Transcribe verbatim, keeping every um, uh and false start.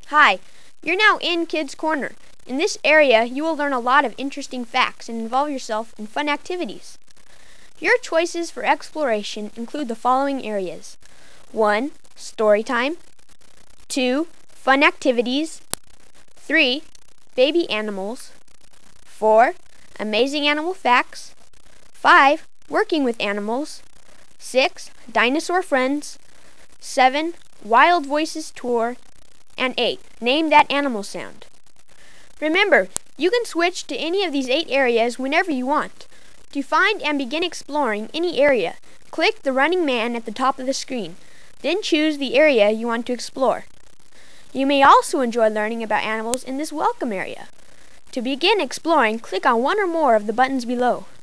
Hi, you're now in Kids Corner. In this area, you will learn a lot of interesting facts and involve yourself in fun activities. Your choices for exploration include the following areas. one. Story time. two. Fun activities. three. Baby animals. four. Amazing animal facts. five. Working with animals. six. Dinosaur friends. seven. Wild Voices tour. And eight. Name that animal sound. Remember, you can switch to any of these eight areas whenever you want. To find and begin exploring any area, click the running man at the top of the screen. Then choose the area you want to explore. You may also enjoy learning about animals in this welcome area. To begin exploring, click on one or more of the buttons below.